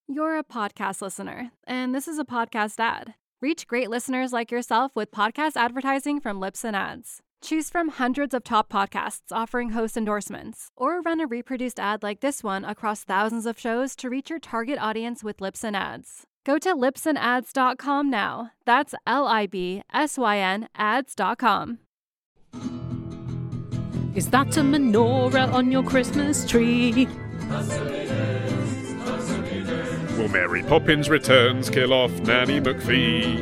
You're a podcast listener, and this is a podcast ad. Reach great listeners like yourself with podcast advertising from Libsyn Ads. Choose from hundreds of top podcasts offering host endorsements, or run a reproduced ad like this one across thousands of shows to reach your target audience with Libsyn Ads. Go to libsynads.com now. That's LIBSYN ads.com. Is that a menorah on your Christmas tree? Will Mary Poppins Returns kill off Nanny McPhee?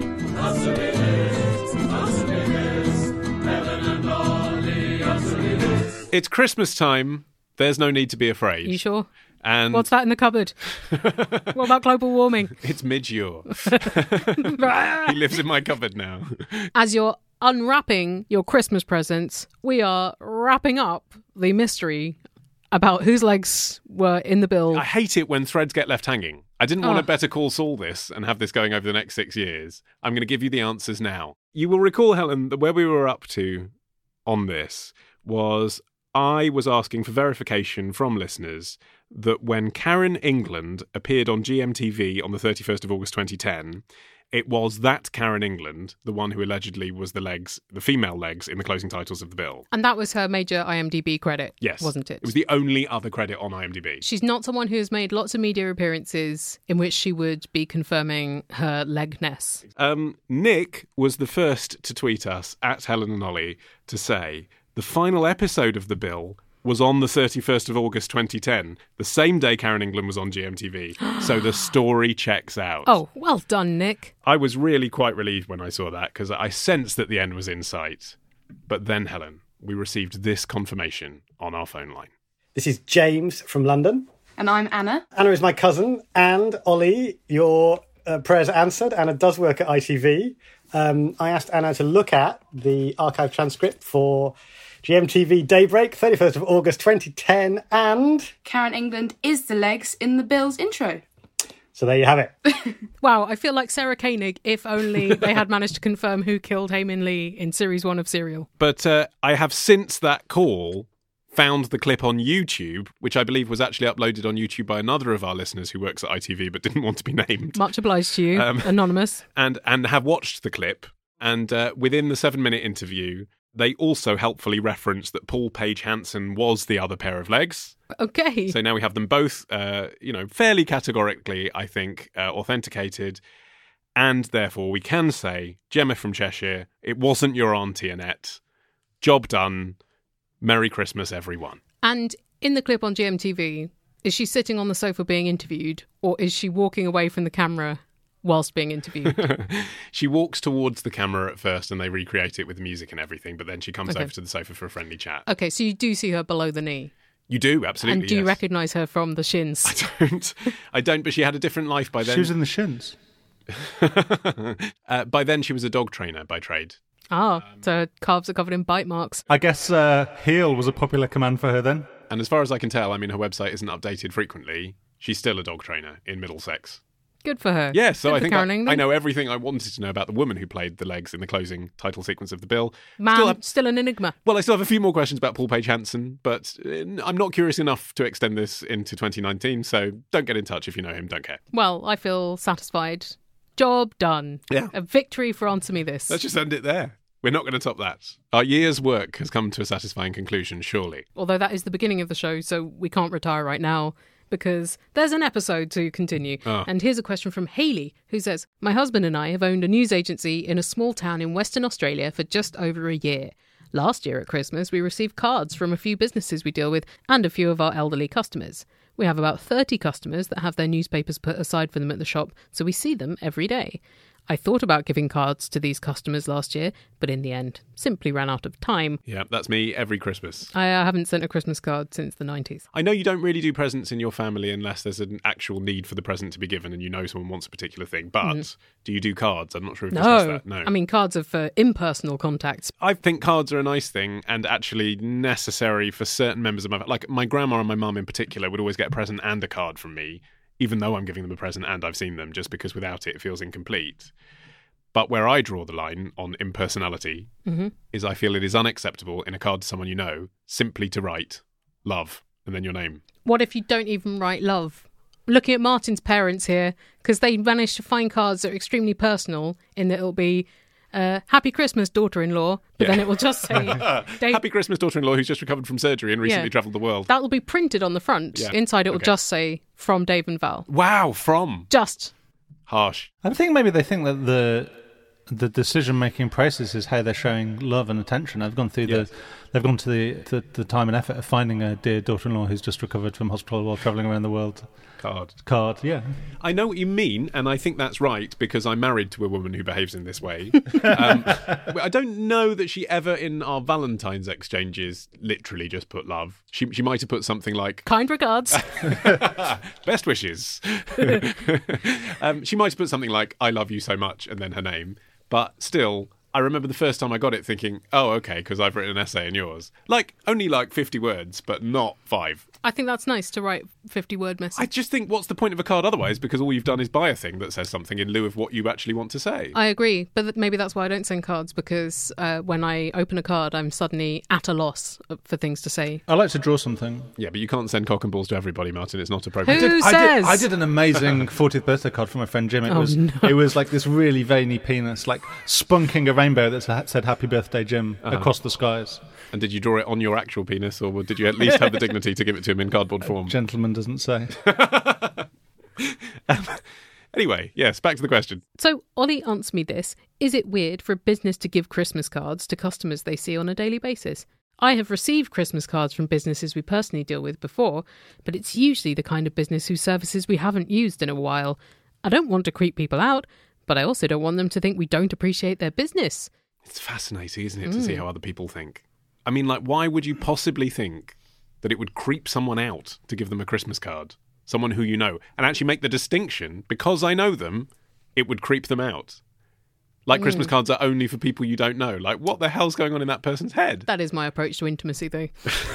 It's Christmas time. There's no need to be afraid. You sure? And What's that in the cupboard? What about global warming? It's Midge-Ure. He lives in my cupboard now. As you're unwrapping your Christmas presents, we are wrapping up the mystery about whose legs were in the bill. I hate it when threads get left hanging. I didn't want to Better Call Saul this and have this going over the next 6 years. I'm going to give you the answers now. You will recall, Helen, that where we were up to on this was I was asking for verification from listeners that when Karen England appeared on GMTV on the 31st of August 2010, it was that Karen England, the one who allegedly was the female legs in the closing titles of the bill. And that was her major IMDb credit, yes, wasn't it? It was the only other credit on IMDb. She's not someone who has made lots of media appearances in which she would be confirming her legness. Nick was the first to tweet us at Helen and Ollie to say the final episode of the bill was on the 31st of August 2010, the same day Karen England was on GMTV. So the story checks out. Oh, well done, Nick. I was really quite relieved when I saw that because I sensed that the end was in sight. But then, Helen, we received this confirmation on our phone line. This is James from London. And I'm Anna. Anna is my cousin. And Ollie, your prayers are answered. Anna does work at ITV. I asked Anna to look at the archive transcript for GMTV Daybreak, 31st of August 2010, and Karen England is the legs in the Bill's intro. So there you have it. Wow, I feel like Sarah Koenig if only they had managed to confirm who killed Hae-Min Lee in Series 1 of Serial. But I have since that call found the clip on YouTube, which I believe was actually uploaded on YouTube by another of our listeners who works at ITV but didn't want to be named. Much obliged to you, Anonymous. And have watched the clip. And within the 7-minute interview, they also helpfully referenced that Paul Page Hansen was the other pair of legs. Okay. So now we have them both, fairly categorically, I think, authenticated. And therefore we can say, Gemma from Cheshire, it wasn't your Auntie Annette. Job done. Merry Christmas, everyone. And in the clip on GMTV, is she sitting on the sofa being interviewed, or is she walking away from the camera whilst being interviewed? She walks towards the camera at first and they recreate it with music and everything, but then she comes over to the sofa for a friendly chat. Okay, so you do see her below the knee? You do, absolutely. And do you recognise her from the Shins? I don't, but she had a different life by then. She was in the Shins. By then she was a dog trainer by trade. So her calves are covered in bite marks. I guess heel was a popular command for her then. And as far as I can tell, I mean, her website isn't updated frequently. She's still a dog trainer in Middlesex. Good for her. Yeah, so Good I think I I know everything I wanted to know about the woman who played the legs in the closing title sequence of the bill. Still an enigma. Well, I still have a few more questions about Paul Page Hansen, but I'm not curious enough to extend this into 2019, so don't get in touch if you know him, don't care. Well, I feel satisfied. Job done. Yeah. A victory for Answer Me This. Let's just end it there. We're not going to top that. Our year's work has come to a satisfying conclusion, surely. Although that is the beginning of the show, so we can't retire right now, because there's an episode to continue. And here's a question from Hayley, who says, my husband and I have owned a news agency in a small town in Western Australia for just over a year. Last year at Christmas, we received cards from a few businesses we deal with and a few of our elderly customers. We have about 30 customers that have their newspapers put aside for them at the shop, so we see them every day. I thought about giving cards to these customers last year, but in the end, simply ran out of time. Yeah, that's me every Christmas. I haven't sent a Christmas card since the 90s. I know you don't really do presents in your family unless there's an actual need for the present to be given and you know someone wants a particular thing, but do you do cards? I'm not sure if you've discussed that. No. I mean, cards are for impersonal contacts. I think cards are a nice thing and actually necessary for certain members of my family. Like my grandma and my mum in particular would always get a present and a card from me, even though I'm giving them a present and I've seen them, just because without it, it feels incomplete. But where I draw the line on impersonality is I feel it is unacceptable in a card to someone you know simply to write love and then your name. What if you don't even write love? looking at Martin's parents here, because they managed to find cards that are extremely personal in that it'll be Happy Christmas, daughter-in-law, but then it will just say... Happy Christmas, daughter-in-law, who's just recovered from surgery and recently travelled the world. That will be printed on the front. Yeah. Inside it will just say, from Dave and Val. Wow, from. Just. Harsh. I think maybe they think that the decision-making process is how they're showing love and attention. They've gone through they've gone to the time and effort of finding a dear daughter-in-law who's just recovered from hospital while travelling around the world. Card, yeah. I know what you mean, and I think that's right, because I'm married to a woman who behaves in this way. I don't know that she ever, in our Valentine's exchanges, literally just put love. She might have put something like... Kind regards. Best wishes. She might have put something like, I love you so much, and then her name. But still... I remember the first time I got it thinking, oh, okay, because I've written an essay in yours. Only 50 words, but not 5. I think that's nice to write 50-word message. I just think, what's the point of a card otherwise? Because all you've done is buy a thing that says something in lieu of what you actually want to say. I agree, but maybe that's why I don't send cards, because when I open a card, I'm suddenly at a loss for things to say. I like to draw something. Yeah, but you can't send cock and balls to everybody, Martin. It's not appropriate. Who says? I did an amazing 40th birthday card for my friend Jim. It was like this really veiny penis, like spunking a rainbow that said "Happy Birthday, Jim" across the skies. And did you draw it on your actual penis, or did you at least have the dignity to give it to him in cardboard form? Gentleman doesn't say. Anyway, yes, back to the question. So, Ollie answered me this. Is it weird for a business to give Christmas cards to customers they see on a daily basis? I have received Christmas cards from businesses we personally deal with before, but it's usually the kind of business whose services we haven't used in a while. I don't want to creep people out, but I also don't want them to think we don't appreciate their business. It's fascinating, isn't it, to see how other people think? I mean, why would you possibly think that it would creep someone out to give them a Christmas card? Someone who you know. And actually make the distinction, because I know them, it would creep them out. Christmas cards are only for people you don't know. What the hell's going on in that person's head? That is my approach to intimacy, though.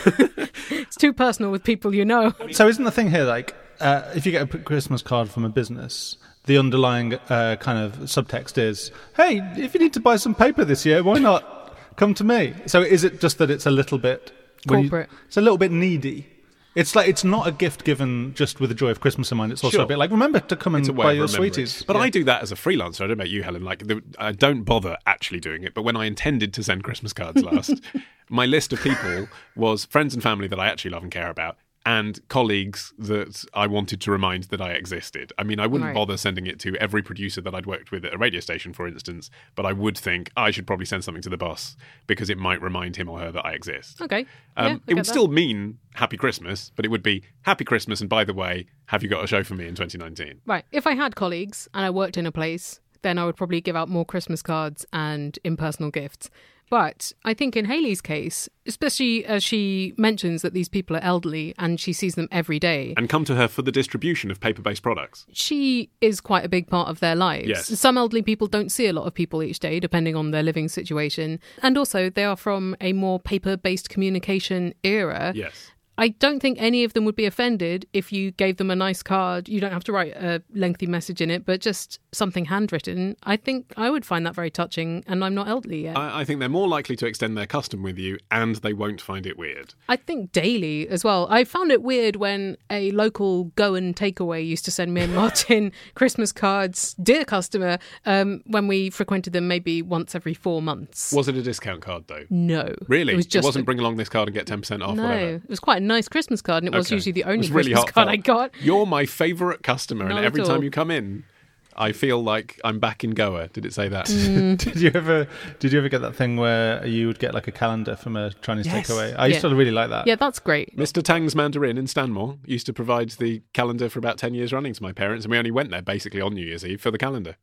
It's too personal with people you know. So isn't the thing here, if you get a Christmas card from a business... The underlying kind of subtext is, hey, if you need to buy some paper this year, why not come to me? So is it just that it's a little bit... corporate. It's a little bit needy. It's it's not a gift given just with the joy of Christmas in mind. It's also a bit remember to come and buy your sweeties. But I do that as a freelancer. I don't know about you, Helen. I don't bother actually doing it. But when I intended to send Christmas cards last, my list of people was friends and family that I actually love and care about, and colleagues that I wanted to remind that I existed. I mean, I wouldn't bother sending it to every producer that I'd worked with at a radio station, for instance, but I would think I should probably send something to the boss because it might remind him or her that I exist. Okay. It would still mean Happy Christmas, but it would be Happy Christmas, and by the way, have you got a show for me in 2019? Right. If I had colleagues and I worked in a place, then I would probably give out more Christmas cards and impersonal gifts. But I think in Hayley's case, especially as she mentions that these people are elderly and she sees them every day. And come to her for the distribution of paper-based products. She is quite a big part of their lives. Yes. Some elderly people don't see a lot of people each day, depending on their living situation. And also, they are from a more paper-based communication era. Yes. I don't think any of them would be offended if you gave them a nice card. You don't have to write a lengthy message in it, but just something handwritten. I think I would find that very touching, and I'm not elderly yet. I think they're more likely to extend their custom with you, and they won't find it weird. I think daily as well. I found it weird when a local Go and Takeaway used to send me and Martin Christmas cards, dear customer, when we frequented them maybe once every 4 months. Was it a discount card, though? No. Really? It wasn't bring along this card and get 10% off, no, whatever? It was quite a nice Christmas card, and it was usually the only really Christmas card I got. You're my favourite customer, Not and every at all. time you come in, I feel like I'm back in Goa. Did it say that? Did you ever get that thing where you would get a calendar from a Chinese takeaway? I used to really like that. Yeah, that's great. Mr. Tang's Mandarin in Stanmore used to provide the calendar for about 10 years running to my parents, and we only went there basically on New Year's Eve for the calendar.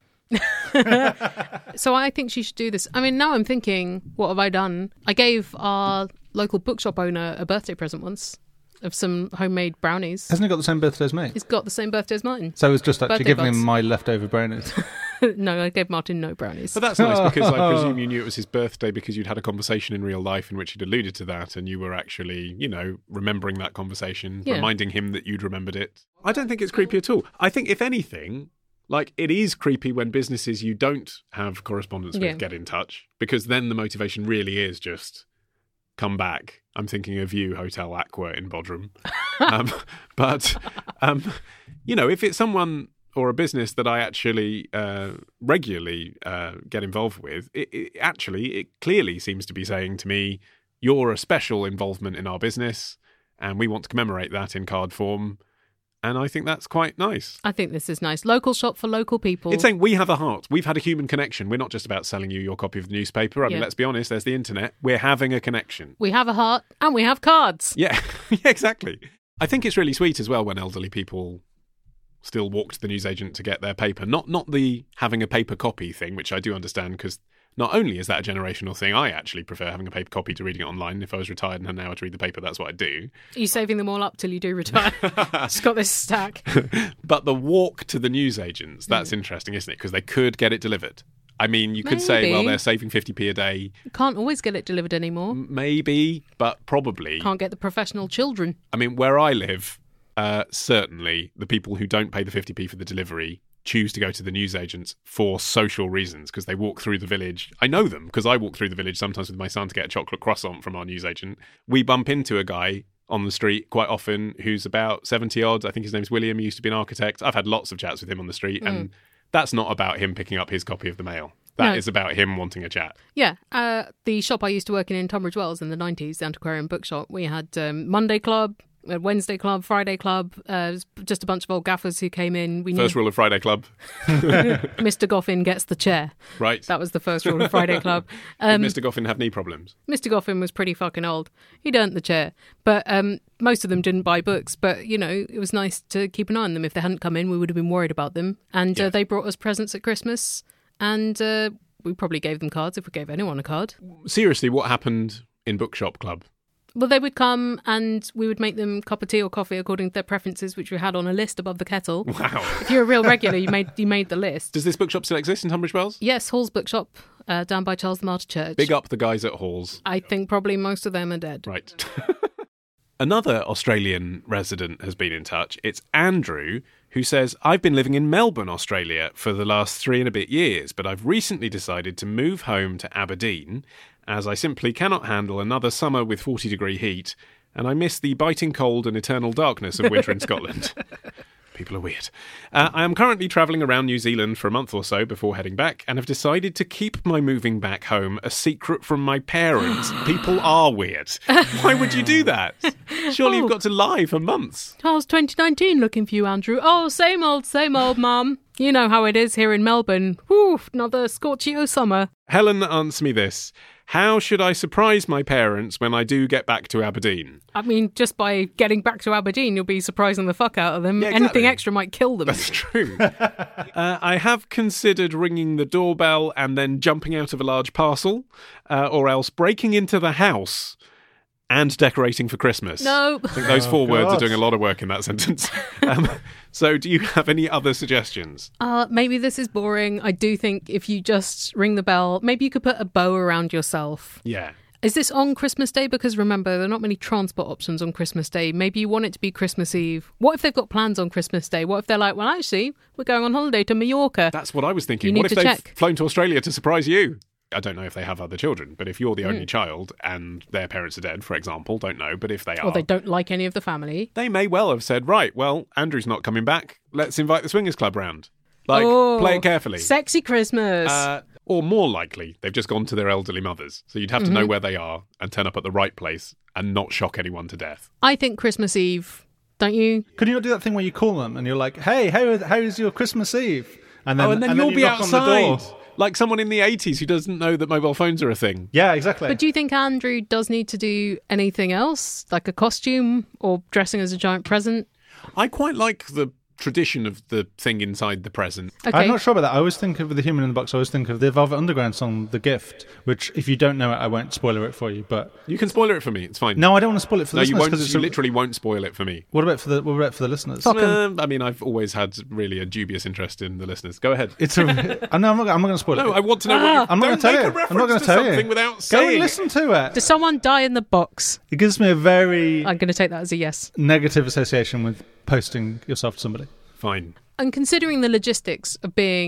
So I think she should do this. I mean, now I'm thinking, what have I done? I gave our local bookshop owner a birthday present once of some homemade brownies. Hasn't he got the same birthday as me? He's got the same birthday as Martin. So it was just actually Birthday giving him buds. my leftover brownies. No, I gave Martin no brownies. But that's nice because I presume you knew it was his birthday because you'd had a conversation in real life in which he'd alluded to that, and you were actually, remembering that conversation, reminding him that you'd remembered it. I don't think it's creepy at all. I think, if anything, it is creepy when businesses you don't have correspondence with get in touch, because then the motivation really is just come back, I'm thinking of you, Hotel Aqua in Bodrum. If it's someone or a business that I actually regularly get involved with, it clearly seems to be saying to me, you're a special involvement in our business, and we want to commemorate that in card form. And I think that's quite nice. I think this is nice. Local shop for local people. It's saying we have a heart. We've had a human connection. We're not just about selling you your copy of the newspaper. I mean, let's be honest, there's the internet. We're having a connection. We have a heart and we have cards. Yeah, exactly. I think it's really sweet as well when elderly people still walk to the newsagent to get their paper. Not the having a paper copy thing, which I do understand, because not only is that a generational thing, I actually prefer having a paper copy to reading it online. If I was retired and had an hour to read the paper, that's what I'd do. Are you saving them all up till you do retire? Just got this stack. But the walk to the newsagents, that's interesting, isn't it? Because they could get it delivered. I mean, you could say, well, they're saving 50p a day. You can't always get it delivered anymore. Maybe, but probably. Can't get the professional children. I mean, where I live, certainly the people who don't pay the 50p for the delivery choose to go to the newsagents for social reasons, because they walk through the village. I know them because I walk through the village sometimes with my son to get a chocolate croissant from our newsagent. We bump into a guy on the street quite often who's about 70 odd. I think his name's William. He used to be an architect. I've had lots of chats with him on the street, and that's not about him picking up his copy of the Mail. That is about him wanting a chat. Yeah. The shop I used to work in Tunbridge Wells in the 90s, the Antiquarian Bookshop, we had Monday Club, Wednesday Club, Friday Club, just a bunch of old gaffers who came in. First rule of Friday Club. Mr. Goffin gets the chair. Right. That was the first rule of Friday Club. Did Mr. Goffin have knee problems? Mr. Goffin was pretty fucking old. He'd earned the chair. But most of them didn't buy books. But, it was nice to keep an eye on them. If they hadn't come in, we would have been worried about them. And they brought us presents at Christmas. And we probably gave them cards if we gave anyone a card. Seriously, what happened in Bookshop Club? Well, they would come and we would make them a cup of tea or coffee according to their preferences, which we had on a list above the kettle. Wow. If you're a real regular, you made the list. Does this bookshop still exist in Tunbridge Wells? Yes, Hall's Bookshop, down by Charles the Martyr Church. Big up the guys at Hall's. I think probably most of them are dead. Right. Another Australian resident has been in touch. It's Andrew, who says, I've been living in Melbourne, Australia for the last 3 and a bit years, but I've recently decided to move home to Aberdeen, as I simply cannot handle another summer with 40-degree heat, and I miss the biting cold and eternal darkness of winter in Scotland. People are weird. I am currently travelling around New Zealand for a month or so before heading back, and have decided to keep my moving back home a secret from my parents. People are weird. Why would you do that? Surely you've got to lie for months. How's 2019 looking for you, Andrew? Oh, same old, Mum. You know how it is here in Melbourne. Whew, another scorchio summer. Helen, answer me this. How should I surprise my parents when I do get back to Aberdeen? I mean, just by getting back to Aberdeen, you'll be surprising the fuck out of them. Yeah, exactly. Anything extra might kill them. That's true. I have considered ringing the doorbell and then jumping out of a large parcel, or else breaking into the house and decorating for Christmas. No. I think those 4 words are doing a lot of work in that sentence. So do you have any other suggestions? Maybe this is boring. I do think if you just ring the bell, maybe you could put a bow around yourself. Yeah. Is this on Christmas Day? Because remember, there are not many transport options on Christmas Day. Maybe you want it to be Christmas Eve. What if they've got plans on Christmas Day? What if they're like, well, actually, we're going on holiday to Mallorca? That's what I was thinking. You need What if to they've check. flown to Australia to surprise you? I don't know if they have other children, but if you're the only child and their parents are dead, for example, don't know, but if they are... Or they don't like any of the family. They may well have said, right, well, Andrew's not coming back. Let's invite the Swingers Club round. Play it carefully. Sexy Christmas. Or more likely, they've just gone to their elderly mothers. So you'd have to know where they are and turn up at the right place and not shock anyone to death. I think Christmas Eve, don't you? Could you not do that thing where you call them and you're like, hey, how's your Christmas Eve? And then you'll you be knock on the outside. door. Like someone in the 80s who doesn't know that mobile phones are a thing. Yeah, exactly. But do you think Andrew does need to do anything else? Like a costume or dressing as a giant present? I quite like the tradition of the thing inside the present. Okay. I'm not sure about that. I always think of The Human in the Box. I always think of the Velvet Underground song, The Gift, which, if you don't know it, I won't spoiler it for you. But You can spoiler it for me. It's fine. no, I don't want to spoil it for the No, you listeners. won't. 'Cause it's You literally won't spoil it for me. What about for the listeners? I mean, I've always had really a dubious interest in the listeners. Go ahead. It's a. No, I'm not going to spoil it. No, I want to know what you... I'm not going to tell you. I'm not going to tell something you. without Go saying and listen to it. Does someone die in the box? It gives me a very I'm going to take that as a yes. negative association with posting yourself to somebody. Fine. And considering the logistics of being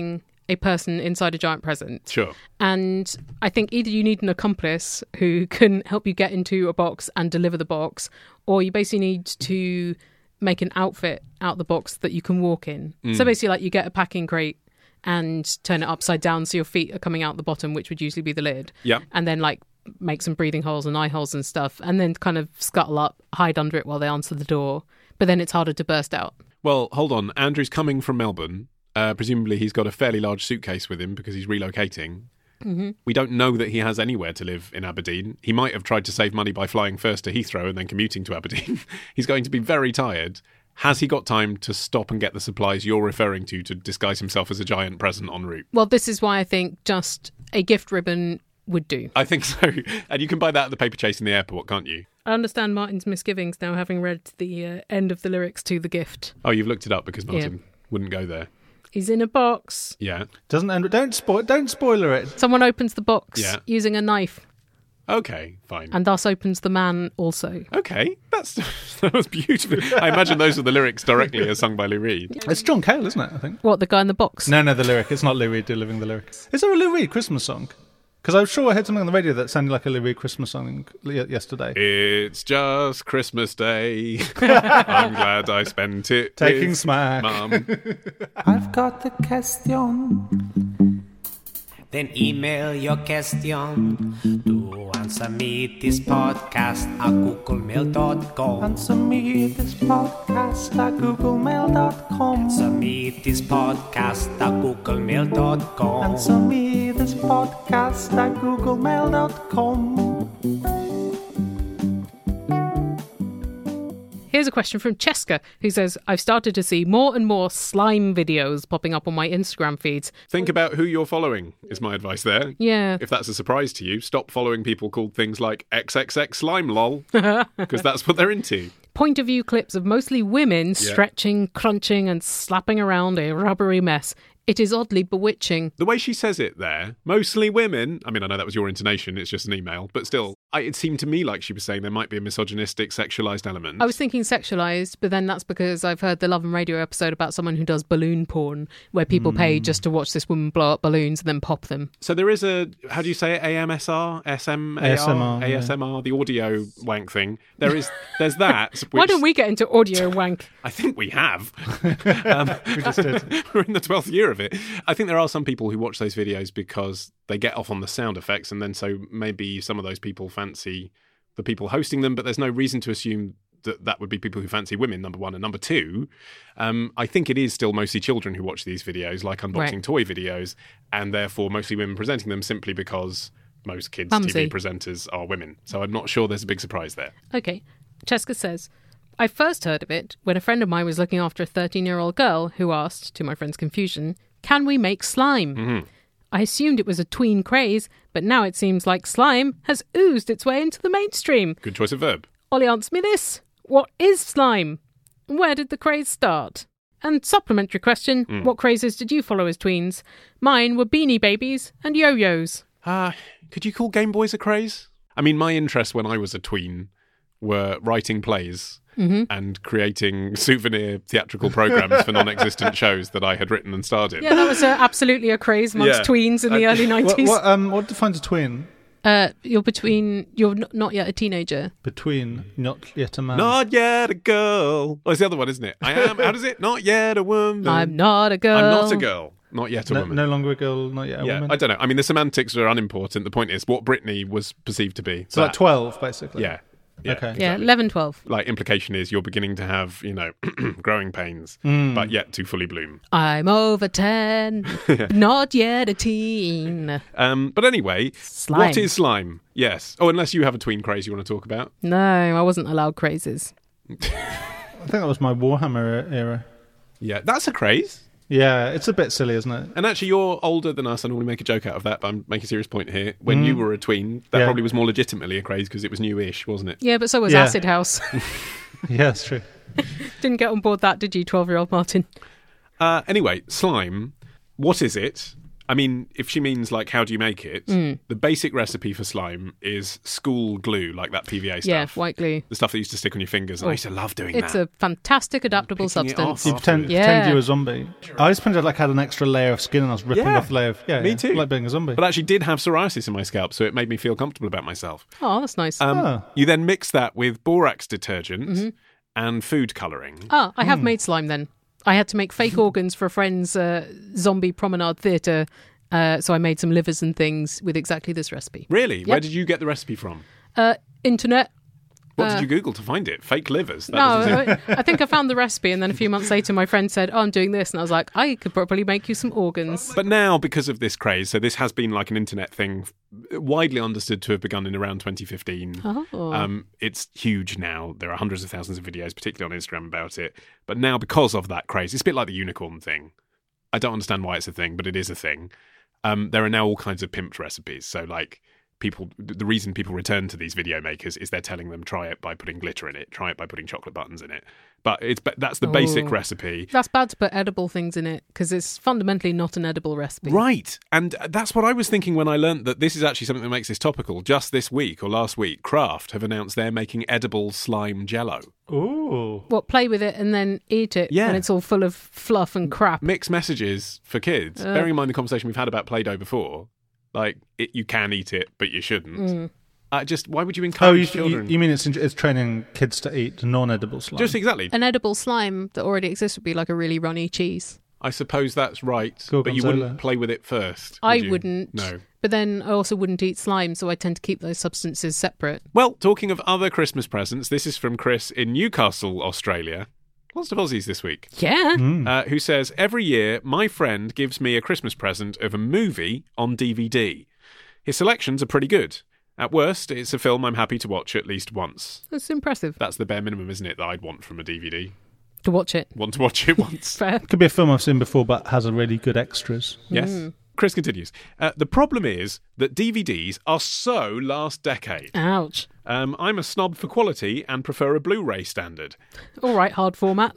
a person inside a giant present. Sure. And I think either you need an accomplice who can help you get into a box and deliver the box, or you basically need to make an outfit out the box that you can walk in. So basically, like, you get a packing crate and turn it upside down so your feet are coming out the bottom, which would usually be the lid. Yeah. And then, like, make some breathing holes and eye holes and stuff, and then kind of scuttle up, hide under it while they answer the door. But then it's harder to burst out. Well, hold on. Andrew's coming from Melbourne. Presumably he's got a fairly large suitcase with him because he's relocating. Mm-hmm. We don't know that he has anywhere to live in Aberdeen. He might have tried to save money by flying first to Heathrow and then commuting to Aberdeen. He's going to be very tired. Has he got time to stop and get the supplies you're referring to disguise himself as a giant present en route? Well, this is why I think just a gift ribbon would do. I think so. And you can buy that at the paper chase in the airport, can't you? I understand Martin's misgivings now, having read the end of the lyrics to The Gift. Oh, you've looked it up because Martin wouldn't go there. He's in a box. Yeah. Don't spoiler it. Someone opens the box using a knife. Okay, fine. And thus opens the man also. Okay, that was beautiful. I imagine those are the lyrics directly as sung by Lou Reed. It's John Cale, isn't it, I think? What, the guy in the box? No, the lyric. It's not Lou Reed delivering the lyric. Is there a Lou Reed Christmas song? Because I'm sure I heard something on the radio that sounded like a Lou Reed Christmas song yesterday. It's just Christmas Day. I'm glad I spent it taking with smack. Mum. I've got a question. Then email your question to answer me this podcast at googlemail.com. Answer me this podcast at googlemail.com. Answer me this podcast at googlemail.com. Answer me this podcast at googlemail.com. Here's a question from Cheska, who says, I've started to see more and more slime videos popping up on my Instagram feeds. Think about who you're following, is my advice there. Yeah. If that's a surprise to you, stop following people called things like XXX Slime Lol, because that's what they're into. Point of view clips of mostly women stretching, crunching, and slapping around a rubbery mess. It is oddly bewitching. The way she says it there, mostly women, I mean, I know that was your intonation, it's just an email, but still, it seemed to me like she was saying there might be a misogynistic, sexualised element. I was thinking sexualised, but then that's because I've heard the Love and Radio episode about someone who does balloon porn, where people pay just to watch this woman blow up balloons and then pop them. So there is a, how do you say it, AMSR? ASMR, the audio wank thing. There's that. Why don't we get into audio wank? I think we have. We just did. We're in the 12th year of it. I think there are some people who watch those videos because they get off on the sound effects, and then so maybe some of those people fancy the people hosting them, but there's no reason to assume that would be people who fancy women, number one. And number two, I think it is still mostly children who watch these videos, like unboxing toy videos, and therefore mostly women presenting them simply because most kids' TV presenters are women. So I'm not sure there's a big surprise there. Okay. Cheska says, I first heard of it when a friend of mine was looking after a 13-year-old girl who asked, to my friend's confusion, can we make slime? Mm-hmm. I assumed it was a tween craze, but now it seems like slime has oozed its way into the mainstream. Good choice of verb. Ollie, answer me this. What is slime? Where did the craze start? And supplementary question, what crazes did you follow as tweens? Mine were Beanie Babies and yo-yos. Could you call Game Boys a craze? I mean, my interests when I was a tween were writing plays and creating souvenir theatrical programmes for non-existent shows that I had written and starred in. Yeah, that was absolutely a craze amongst tweens in the early 90s. What defines a tween? You're not yet a teenager. Between not yet a man. Not yet a girl. Oh, it's the other one, isn't it? I am, how does it? Not yet a woman. I'm not a girl. I'm not a girl. Not yet a woman. No longer a girl, not yet a woman. I don't know. I mean, the semantics are unimportant. The point is what Britney was perceived to be. So like 12, basically. Yeah. Okay. Exactly. Yeah, 11, 12. Like, implication is you're beginning to have, growing pains, but yet to fully bloom. I'm over 10, not yet a teen. But anyway, Slime. What is slime? Yes. Oh, unless you have a tween craze you want to talk about. No, I wasn't allowed crazes. I think that was my Warhammer era. Yeah, that's a craze. Yeah, it's a bit silly, isn't it? And actually, you're older than us. I normally make a joke out of that, but I'm making a serious point here. When you were a tween, that probably was more legitimately a craze because it was newish, wasn't it? Yeah, but so was Acid House. Yeah, that's true. Didn't get on board that, did you, 12-year-old Martin? Anyway, slime. What is it? I mean, if she means, like, how do you make it, the basic recipe for slime is school glue, like that PVA stuff. Yeah, white glue. The stuff that you used to stick on your fingers. And I used to love doing that. It's a fantastic adaptable substance. You pretend you were a zombie. I always pretended I had an extra layer of skin and I was ripping off the layer of... me too. Like being a zombie. But I actually did have psoriasis in my scalp, so it made me feel comfortable about myself. Oh, that's nice. You then mix that with borax detergent and food colouring. I have made slime then. I had to make fake organs for a friend's zombie promenade theatre, so I made some livers and things with exactly this recipe. Really? Yep. Where did you get the recipe from? Internet. What did you Google to find it? Fake livers? I think I found the recipe, and then a few months later my friend said, I'm doing this, and I was like, I could probably make you some organs. But now, because of this craze, so this has been like an internet thing, widely understood to have begun in around 2015. It's huge now. There are hundreds of thousands of videos, particularly on Instagram, about it. But now, because of that craze, it's a bit like the unicorn thing. I don't understand why it's a thing, but it is a thing. There are now all kinds of pimped recipes. So, like, the reason people return to these video makers is they're telling them try it by putting glitter in it, try it by putting chocolate buttons in it. But that's the basic recipe. That's bad to put edible things in it because it's fundamentally not an edible recipe. Right. And that's what I was thinking when I learnt that this is actually something that makes this topical. Just this week or last week, Kraft have announced they're making edible slime jello. Ooh. What, play with it and then eat it when it's all full of fluff and crap? Mixed messages for kids. Bearing in mind the conversation we've had about Play-Doh before. Like, you can eat it, but you shouldn't. Why would you encourage children? You mean it's training kids to eat non-edible slime? Just exactly. An edible slime that already exists would be like a really runny cheese. I suppose that's right, but you wouldn't play with it first. I wouldn't. No. But then I also wouldn't eat slime, so I tend to keep those substances separate. Well, talking of other Christmas presents, this is from Chris in Newcastle, Australia. Lots of Aussies this week. Yeah. Who says, every year, my friend gives me a Christmas present of a movie on DVD. His selections are pretty good. At worst, it's a film I'm happy to watch at least once. That's impressive. That's the bare minimum, isn't it, that I'd want from a DVD? To watch it. Want to watch it once. Fair. Could be a film I've seen before but has a really good extras. Yes. Chris continues. The problem is that DVDs are so last decade. Ouch. I'm a snob for quality and prefer a Blu-ray standard. All right, hard format.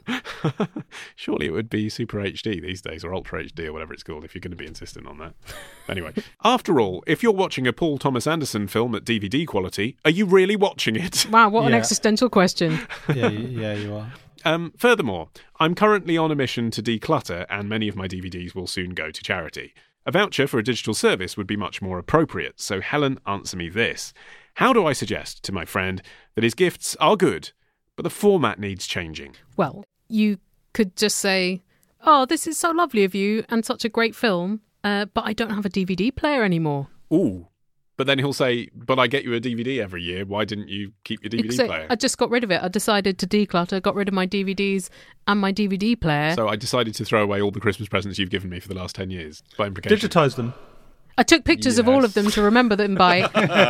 Surely it would be Super HD these days, or Ultra HD, or whatever it's called, if you're going to be insistent on that. Anyway, after all, if you're watching a Paul Thomas Anderson film at DVD quality, are you really watching it? Wow, what an existential question. Yeah, you are. Furthermore, I'm currently on a mission to declutter, and many of my DVDs will soon go to charity. A voucher for a digital service would be much more appropriate, so Helen, answer me this. How do I suggest to my friend that his gifts are good, but the format needs changing? Well, you could just say, oh, this is so lovely of you and such a great film, but I don't have a DVD player anymore. Ooh. But then he'll say, but I get you a DVD every year. Why didn't you keep your DVD player? I just got rid of it. I decided to declutter, got rid of my DVDs and my DVD player. So I decided to throw away all the Christmas presents you've given me for the last 10 years, by implication. Digitise them. I took pictures of all of them to remember them by.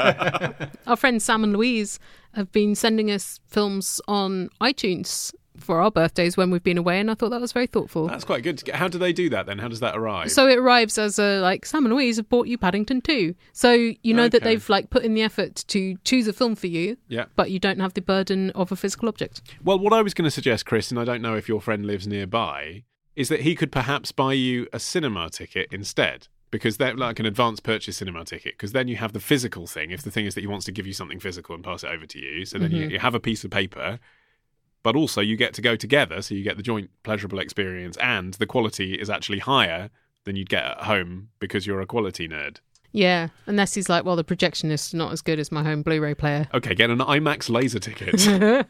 Our friends Sam and Louise have been sending us films on iTunes for our birthdays when we've been away, and I thought that was very thoughtful. That's quite good. How do they do that then? How does that arrive? So it arrives as Sam and Louise have bought you Paddington 2. So you know that they've put in the effort to choose a film for you, but you don't have the burden of a physical object. Well, what I was going to suggest, Chris, and I don't know if your friend lives nearby, is that he could perhaps buy you a cinema ticket instead. Because they're like an advance purchase cinema ticket, because then you have the physical thing, if the thing is that he wants to give you something physical and pass it over to you. So then you have a piece of paper, but also you get to go together, so you get the joint pleasurable experience, and the quality is actually higher than you'd get at home because you're a quality nerd. Yeah, unless he's like, well, the projectionist's not as good as my home Blu-ray player. Okay, get an IMAX laser ticket.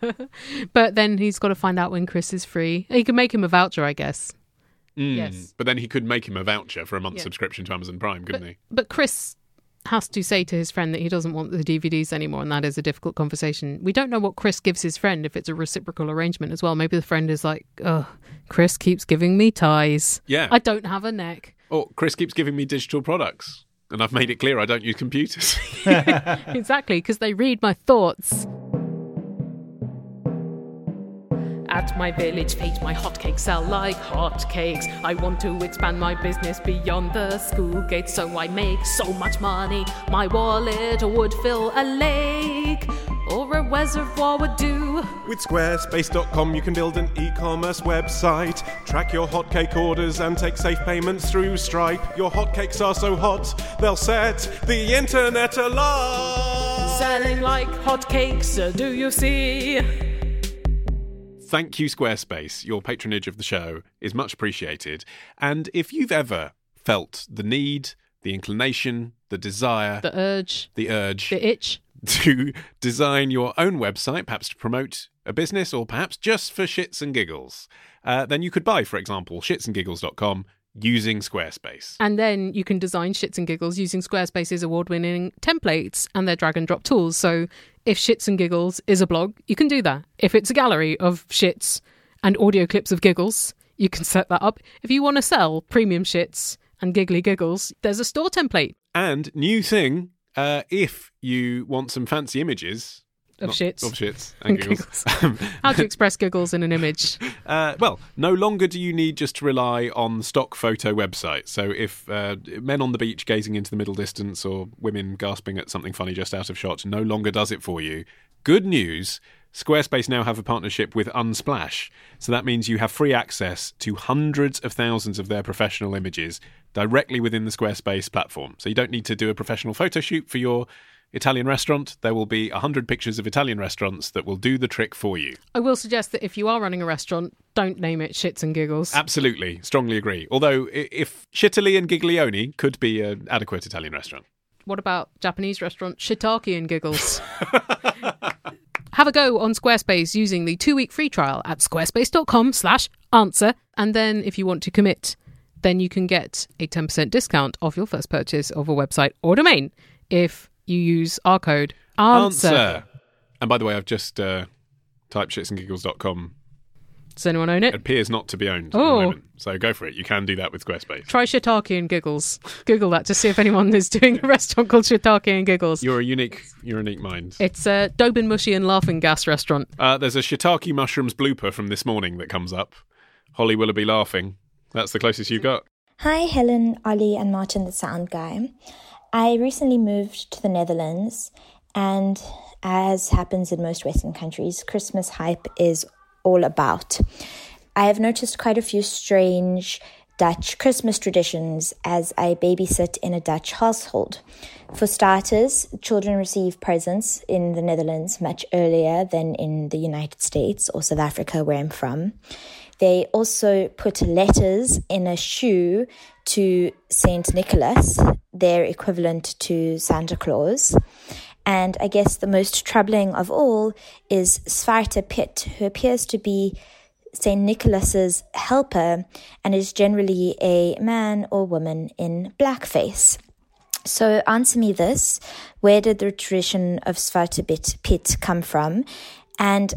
But then he's got to find out when Chris is free. He can make him a voucher, I guess. Yes. But then he could make him a voucher for a month's subscription to Amazon Prime, couldn't he? But Chris has to say to his friend that he doesn't want the DVDs anymore, and that is a difficult conversation. We don't know what Chris gives his friend, if it's a reciprocal arrangement as well. Maybe the friend is like, oh, Chris keeps giving me ties. Yeah. I don't have a neck. Or Chris keeps giving me digital products, and I've made it clear I don't use computers. Exactly, because they read my thoughts. At my village fete, my hotcakes sell like hotcakes. I want to expand my business beyond the school gates, so I make so much money, my wallet would fill a lake, or a reservoir would do. With Squarespace.com you can build an e-commerce website, Track your hotcake orders and take safe payments through Stripe. Your hotcakes are so hot, they'll set the internet alight. Selling like hotcakes, do you see? Thank you, Squarespace. Your patronage of the show is much appreciated. And if you've ever felt the need, the inclination, the desire, The urge, the itch. to design your own website, perhaps to promote a business or perhaps just for shits and giggles, then you could buy, for example, shitsandgiggles.com using Squarespace. And then you can design Shits and Giggles using Squarespace's award-winning templates and their drag-and-drop tools. So if Shits and Giggles is a blog, you can do that. If it's a gallery of shits and audio clips of giggles, you can set that up. If you want to sell premium shits and giggly giggles, there's a store template. And new thing, if you want some fancy images... Of shits. Of shits and giggles. How to express giggles in an image. Well, no longer do you need just to rely on stock photo websites. So if men on the beach gazing into the middle distance or women gasping at something funny just out of shot no longer does it for you, good news, Squarespace now have a partnership with Unsplash. So that means you have free access to hundreds of thousands of their professional images directly within the Squarespace platform. So you don't need to do a professional photo shoot for your Italian restaurant. There will be 100 pictures of Italian restaurants that will do the trick for you. I will suggest that if you are running a restaurant, don't name it Shits and Giggles. Absolutely. Strongly agree. Although, if Shittily and Giglioni could be an adequate Italian restaurant. What about Japanese restaurant Shiitake and Giggles? Have a go on Squarespace using the 2-week free trial at squarespace.com/answer. And then if you want to commit, then you can get a 10% discount off your first purchase of a website or domain if you use our code ANSWER. And by the way, I've just typed shitsandgiggles.com. Does anyone own it? It appears not to be owned at the moment. So go for it. You can do that with Squarespace. Try Shiitake and Giggles. Google that to see if anyone is doing a restaurant called Shiitake and Giggles. You're a unique mind. It's a Dobin Mushy and Laughing Gas restaurant. There's a shiitake mushrooms blooper from this morning that comes up. Holly Willoughby laughing. That's the closest you've got. Hi, Helen, Ollie and Martin the Sound Guy. I recently moved to the Netherlands, and as happens in most Western countries, Christmas hype is all about. I have noticed quite a few strange Dutch Christmas traditions as I babysit in a Dutch household. For starters, children receive presents in the Netherlands much earlier than in the United States or South Africa, where I'm from. They also put letters in a shoe to Saint Nicholas, their equivalent to Santa Claus. And I guess the most troubling of all is Zwarte Piet, who appears to be Saint Nicholas's helper and is generally a man or woman in blackface. So answer me this: where did the tradition of Zwarte Piet come from? And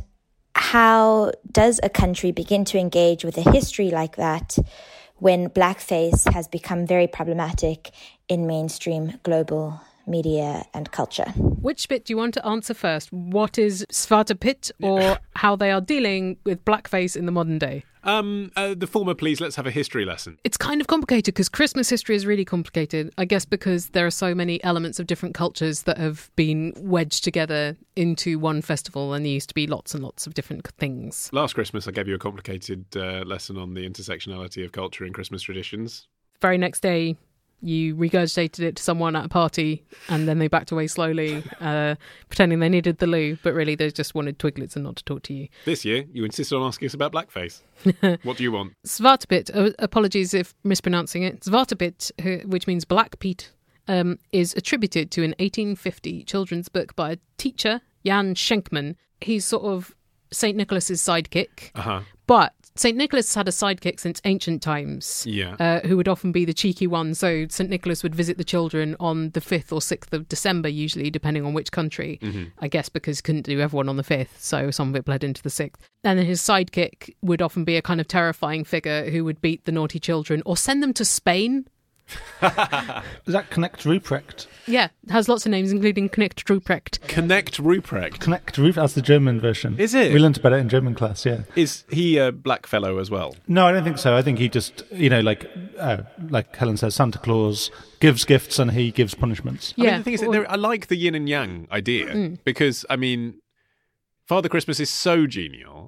how does a country begin to engage with a history like that when blackface has become very problematic in mainstream global media and culture? Which bit do you want to answer first? What is Zwarte Piet, or how they are dealing with blackface in the modern day? The former, please. Let's have a history lesson. It's kind of complicated because Christmas history is really complicated, I guess, because there are so many elements of different cultures that have been wedged together into one festival, and there used to be lots and lots of different things. Last Christmas, I gave you a complicated lesson on the intersectionality of culture in Christmas traditions. Very next day, you regurgitated it to someone at a party, and then they backed away slowly, pretending they needed the loo, but really they just wanted Twiglets and not to talk to you. This year, you insisted on asking us about blackface. What do you want? Zwarte Piet, apologies if mispronouncing it. Zwarte Piet, which means Black Pete, is attributed to an 1850 children's book by a teacher, Jan Schenkman. He's sort of St. Nicholas's sidekick, but St. Nicholas had a sidekick since ancient times, who would often be the cheeky one. So St. Nicholas would visit the children on the 5th or 6th of December, usually, depending on which country. I guess because he couldn't do everyone on the 5th, so some of it bled into the 6th. And then his sidekick would often be a kind of terrifying figure who would beat the naughty children or send them to Spain. Is that Knecht Ruprecht? Yeah, it has lots of names, including Knecht Ruprecht. Knecht Ruprecht. Knecht Ruprecht, that's the German version. Is it? We learned about it in German class, yeah. Is he a black fellow as well? No, I don't think so. I think he just, like Helen says, Santa Claus gives gifts and he gives punishments. I mean, the thing is, I like the yin and yang idea because, I mean, Father Christmas is so genial.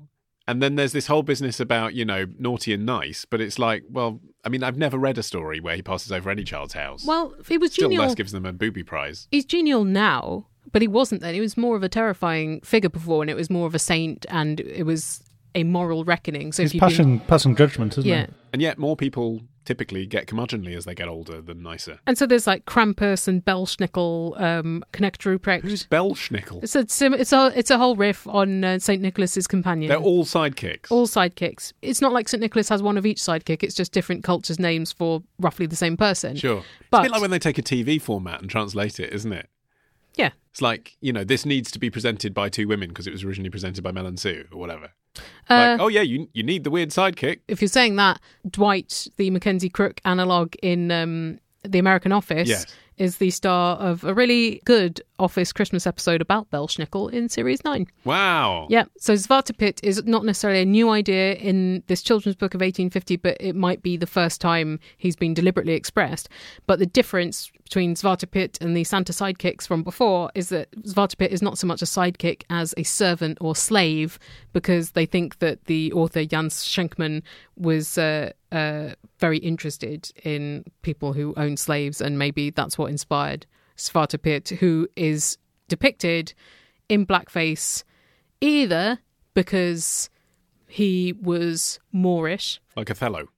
And then there's this whole business about, naughty and nice, but it's like, well, I mean, I've never read a story where he passes over any child's house. Well, he was Still genial. less gives them a booby prize. He's genial now, but he wasn't then. He was more of a terrifying figure before, and it was more of a saint, and it was a moral reckoning. So he's passing judgment, isn't he? And yet more people typically get curmudgeonly as they get older than nicer. And so there's like Krampus and Belschnickel, Knecht Ruprecht. Who's Belschnickel? It's a whole riff on St. Nicholas's companion. They're all sidekicks. All sidekicks. It's not like St. Nicholas has one of each sidekick. It's just different cultures' names for roughly the same person. Sure. But, it's a bit like when they take a TV format and translate it, isn't it? Yeah. It's like, this needs to be presented by two women because it was originally presented by Mel and Sue or whatever. You need the weird sidekick. If you're saying that, Dwight, the Mackenzie Crook analogue in The American Office, is the star of a really good Office Christmas episode about Belschnickel in Series 9. Wow. Yeah, so Zwarte Piet is not necessarily a new idea in this children's book of 1850, but it might be the first time he's been deliberately expressed. But the difference between Zwarte Piet and the Santa sidekicks from before is that Zwarte Piet is not so much a sidekick as a servant or slave, because they think that the author Jans Schenkman was very interested in people who own slaves, and maybe that's what inspired Zwarte Piet, who is depicted in blackface either because he was Moorish, like Othello,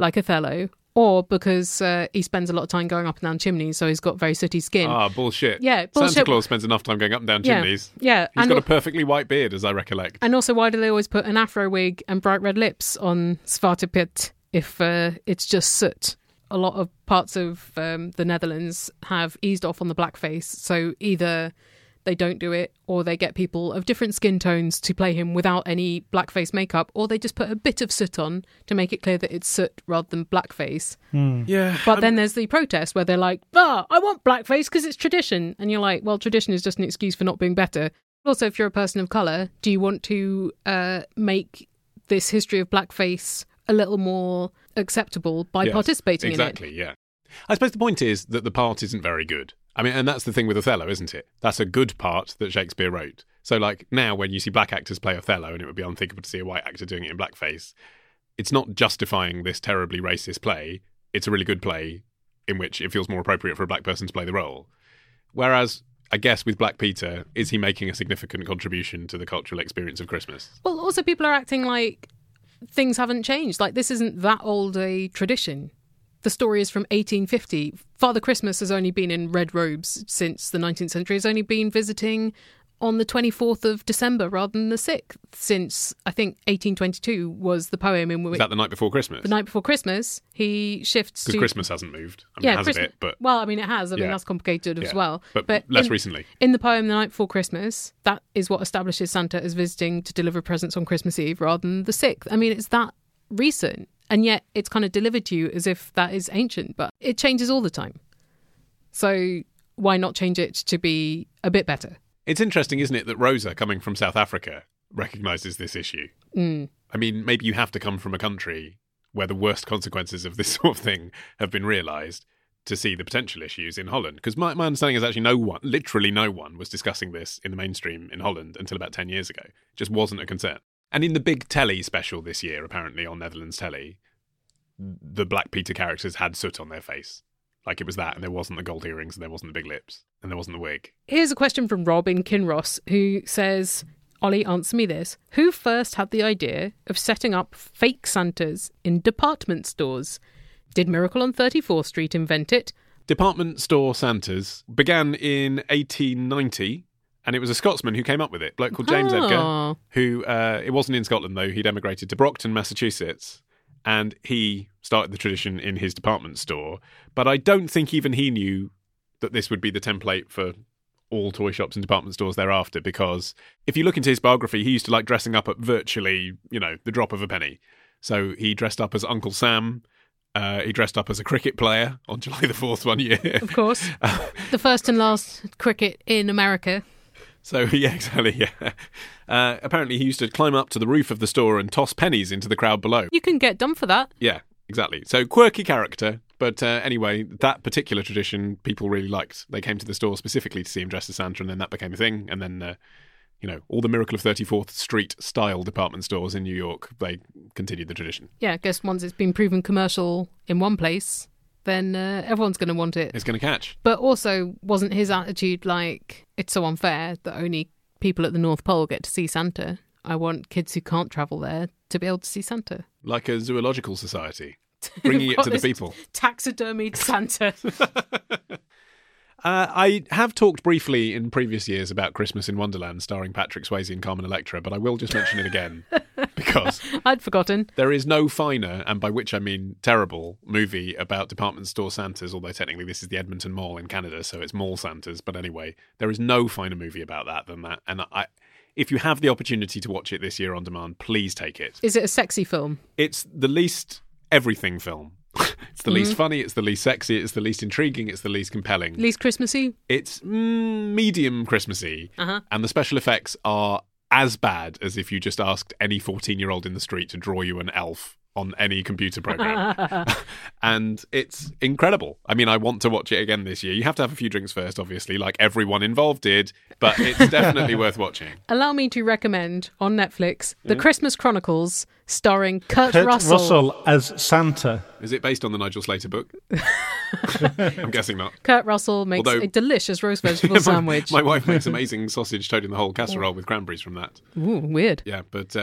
or because he spends a lot of time going up and down chimneys, so he's got very sooty skin. Ah, bullshit. Yeah, bullshit. Santa Claus spends enough time going up and down chimneys. Yeah. He's got a perfectly white beard, as I recollect. And also, why do they always put an afro wig and bright red lips on Zwarte Piet if it's just soot? A lot of parts of the Netherlands have eased off on the blackface, so either they don't do it, or they get people of different skin tones to play him without any blackface makeup, or they just put a bit of soot on to make it clear that it's soot rather than blackface. Yeah. But then there's the protest where they're like, I want blackface because it's tradition. And you're like, well, tradition is just an excuse for not being better. Also, if you're a person of colour, do you want to make this history of blackface a little more acceptable by participating in it? Exactly, yeah. I suppose the point is that the part isn't very good. I mean, and that's the thing with Othello, isn't it? That's a good part that Shakespeare wrote. So, like, now when you see black actors play Othello, and it would be unthinkable to see a white actor doing it in blackface, it's not justifying this terribly racist play. It's a really good play in which it feels more appropriate for a black person to play the role. Whereas, I guess with Black Peter, is he making a significant contribution to the cultural experience of Christmas? Well, also people are acting like things haven't changed. Like, this isn't that old a tradition. The story is from 1850. Father Christmas has only been in red robes since the 19th century. He's only been visiting on the 24th of December rather than the 6th since, I think, 1822 was the poem in which... Is that the night before Christmas? The night before Christmas, he shifts to... Because Christmas hasn't moved. I mean, it has a bit, but... Well, I mean, it has. I mean, that's complicated as well. But less recently. In the poem The Night Before Christmas, that is what establishes Santa as visiting to deliver presents on Christmas Eve rather than the 6th. I mean, it's that recent. And yet it's kind of delivered to you as if that is ancient, but it changes all the time. So why not change it to be a bit better? It's interesting, isn't it, that Rosa, coming from South Africa, recognises this issue. I mean, maybe you have to come from a country where the worst consequences of this sort of thing have been realised to see the potential issues in Holland. Because my understanding is actually literally no one was discussing this in the mainstream in Holland until about 10 years ago. It just wasn't a concern. And in the big telly special this year, apparently, on Netherlands telly, the Black Peter characters had soot on their face. Like it was that, and there wasn't the gold earrings, and there wasn't the big lips, and there wasn't the wig. Here's a question from Rob in Kinross, who says, Ollie, answer me this. Who first had the idea of setting up fake Santas in department stores? Did Miracle on 34th Street invent it? Department store Santas began in 1890. And it was a Scotsman who came up with it, a bloke called James Edgar, who, it wasn't in Scotland though, he'd emigrated to Brockton, Massachusetts, and he started the tradition in his department store. But I don't think even he knew that this would be the template for all toy shops and department stores thereafter, because if you look into his biography, he used to like dressing up at virtually, the drop of a penny. So he dressed up as Uncle Sam. He dressed up as a cricket player on July the 4th one year. Of course. The first and last cricket in America. So, yeah, exactly, yeah. Apparently he used to climb up to the roof of the store and toss pennies into the crowd below. You can get done for that. Yeah, exactly. So, quirky character. But anyway, that particular tradition people really liked. They came to the store specifically to see him dressed as Santa, and then that became a thing. And then, all the Miracle of 34th Street style department stores in New York, they continued the tradition. Yeah, I guess once it's been proven commercial in one place, then everyone's going to want it. It's going to catch. But also, wasn't his attitude like, it's so unfair that only people at the North Pole get to see Santa? I want kids who can't travel there to be able to see Santa. Like a zoological society, bringing it to the people. Taxidermied Santa. I have talked briefly in previous years about Christmas in Wonderland starring Patrick Swayze and Carmen Electra, but I will just mention it again because I'd forgotten. There is no finer, and by which I mean terrible, movie about department store Santas, although technically this is the Edmonton Mall in Canada, so it's mall Santas. But anyway, there is no finer movie about that than that. And if you have the opportunity to watch it this year on demand, please take it. Is it a sexy film? It's the least everything film. It's the least funny, it's the least sexy, it's the least intriguing, it's the least compelling. Least Christmassy? It's medium Christmassy. And the special effects are as bad as if you just asked any 14-year-old in the street to draw you an elf on any computer program. And it's incredible. I mean, I want to watch it again this year. You have to have a few drinks first, obviously, like everyone involved did, but it's definitely worth watching. Allow me to recommend on Netflix The Christmas Chronicles, starring Kurt Russell as Santa. Is it based on the Nigel Slater book? I'm guessing not. Kurt Russell makes a delicious roast vegetable sandwich. My wife makes amazing sausage toad in the hole casserole with cranberries from that. Ooh, weird. Yeah, but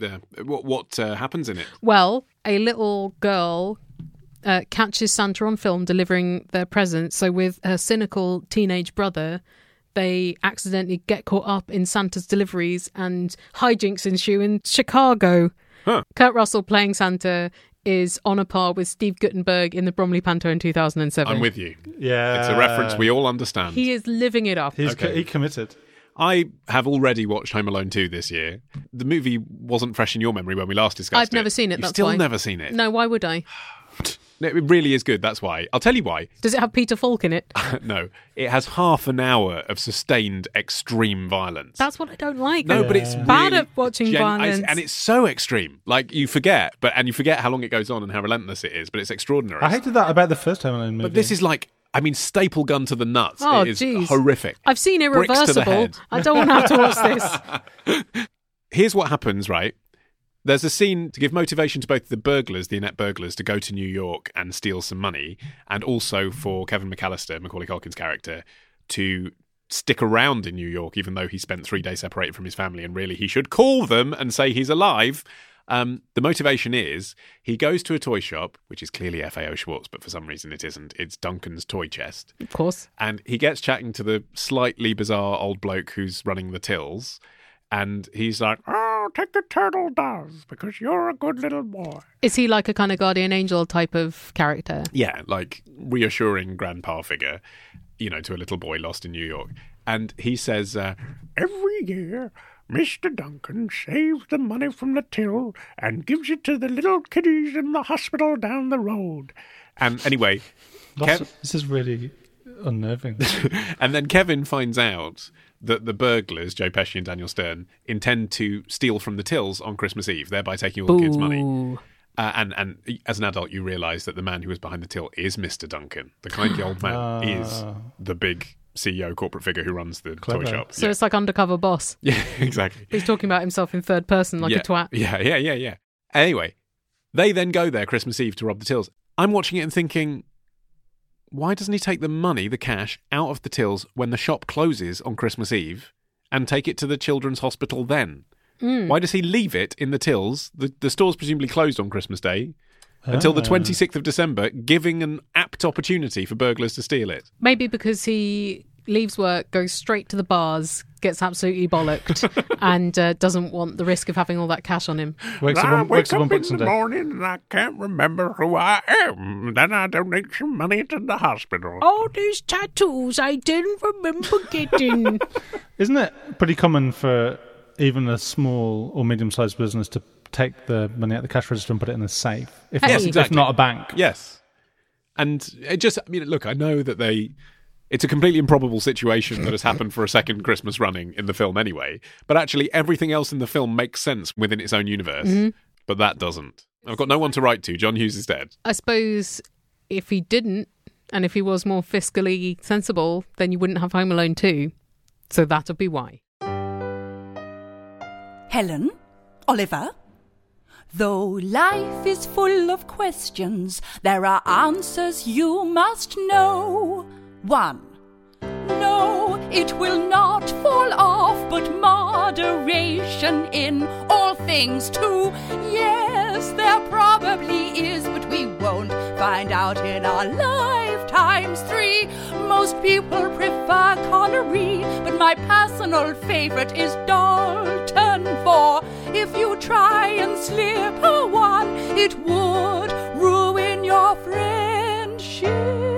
what happens in it? Well, a little girl catches Santa on film delivering their presents. So with her cynical teenage brother, they accidentally get caught up in Santa's deliveries and hijinks ensue in Chicago. Huh. Kurt Russell playing Santa is on a par with Steve Guttenberg in the Bromley Panto in 2007. I'm with you. Yeah. It's a reference we all understand. He is living it up. He committed. I have already watched Home Alone 2 this year. The movie wasn't fresh in your memory when we last discussed it. I've never seen it, You've that's still why. never seen it? No, why would I? It really is good, that's why. I'll tell you why. Does it have Peter Falk in it? No. It has half an hour of sustained extreme violence. That's what I don't like. No, I'm but it's bad really at watching violence. And it's so extreme. Like, you forget how long it goes on and how relentless it is, but it's extraordinary. I hated that about the first Home Alone movie. But this is like, staple gun to the nuts. Oh, it is geez. horrific. I've seen Bricks to the Irreversible. head. I don't want to have to watch this. Here's what happens, right? There's a scene to give motivation to both the burglars, the Inept burglars, to go to New York and steal some money, and also for Kevin McAllister, Macaulay Culkin's character, to stick around in New York, even though he spent 3 days separated from his family, and really he should call them and say he's alive. The motivation is he goes to a toy shop, which is clearly FAO Schwarz, but for some reason it isn't. It's Duncan's Toy Chest. Of course. And he gets chatting to the slightly bizarre old bloke who's running the tills. And he's like, "Oh, take the turtle doves because you're a good little boy." Is he like a kind of guardian angel type of character? Yeah, like reassuring grandpa figure, to a little boy lost in New York. And he says, "Every year, Mr. Duncan saves the money from the till and gives it to the little kiddies in the hospital down the road." And anyway, this is really unnerving. And then Kevin finds out that the burglars, Joe Pesci and Daniel Stern, intend to steal from the tills on Christmas Eve, thereby taking all the kids' money. And as an adult, you realise that the man who was behind the till is Mr. Duncan. The kindly old man is the big CEO corporate figure who runs the toy shop. So it's like Undercover Boss. Yeah, exactly. He's talking about himself in third person like a twat. Yeah. Anyway, they then go there Christmas Eve to rob the tills. I'm watching it and thinking, why doesn't he take the money, the cash, out of the tills when the shop closes on Christmas Eve and take it to the children's hospital then? Why does he leave it in the tills? The store's presumably closed on Christmas Day until the 26th of December, giving an apt opportunity for burglars to steal it. Maybe because he leaves work, goes straight to the bars, gets absolutely bollocked, and doesn't want the risk of having all that cash on him. Wakes up on Boxing Day. Morning and I can't remember who I am. Then I donate some money to the hospital. All these tattoos I didn't remember getting. Isn't it pretty common for even a small or medium-sized business to take the money out of the cash register and put it in a safe? Yes, exactly. If not a bank. Yes. And look, I know that it's a completely improbable situation that has happened for a second Christmas running in the film anyway, but actually everything else in the film makes sense within its own universe, but that doesn't. I've got no one to write to. John Hughes is dead. I suppose if he didn't, and if he was more fiscally sensible, then you wouldn't have Home Alone 2. So that'll be why. Helen? Oliver? Though life is full of questions, there are answers you must know. 1. No, it will not fall off, but moderation in all things. 2. Yes, there probably is, but we won't find out in our lifetimes. 3. Most people prefer Connery, but my personal favorite is Dalton. 4. If you try and slip a 1, it would ruin your friendship.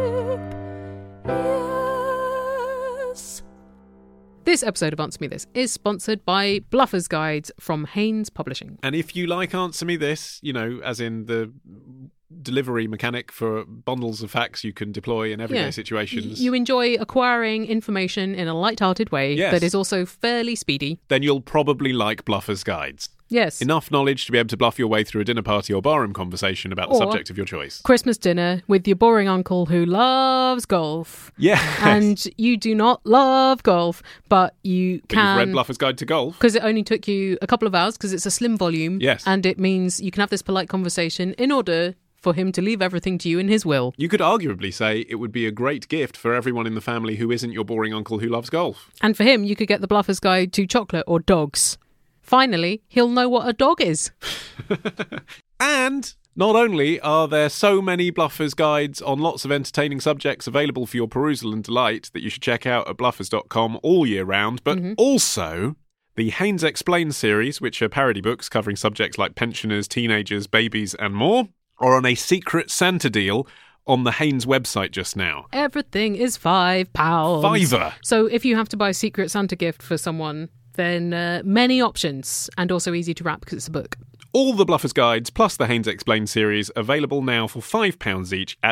Yes. This episode of Answer Me This is sponsored by Bluffers Guides from Haynes Publishing. And if you like Answer Me This, as in the delivery mechanic for bundles of facts you can deploy in everyday situations. You enjoy acquiring information in a light-hearted way that is also fairly speedy. Then you'll probably like Bluffers Guides. Yes. Enough knowledge to be able to bluff your way through a dinner party or barroom conversation about the subject of your choice. Christmas dinner with your boring uncle who loves golf. Yeah. And you do not love golf, but you can... You've read Bluffers Guide to Golf. Because it only took you a couple of hours, because it's a slim volume. Yes. And it means you can have this polite conversation in order for him to leave everything to you in his will. You could arguably say it would be a great gift for everyone in the family who isn't your boring uncle who loves golf. And for him, you could get the Bluffers Guide to Chocolate or Dogs. Finally, he'll know what a dog is. And not only are there so many Bluffers Guides on lots of entertaining subjects available for your perusal and delight that you should check out at bluffers.com all year round, but also the Haynes Explains series, which are parody books covering subjects like pensioners, teenagers, babies and more, are on a Secret Santa deal on the Haynes website just now. Everything is £5. Fiver. So if you have to buy a Secret Santa gift for someone, then many options, and also easy to wrap because it's a book. All the Bluffers Guides plus the Haynes Explained series available now for £5 each at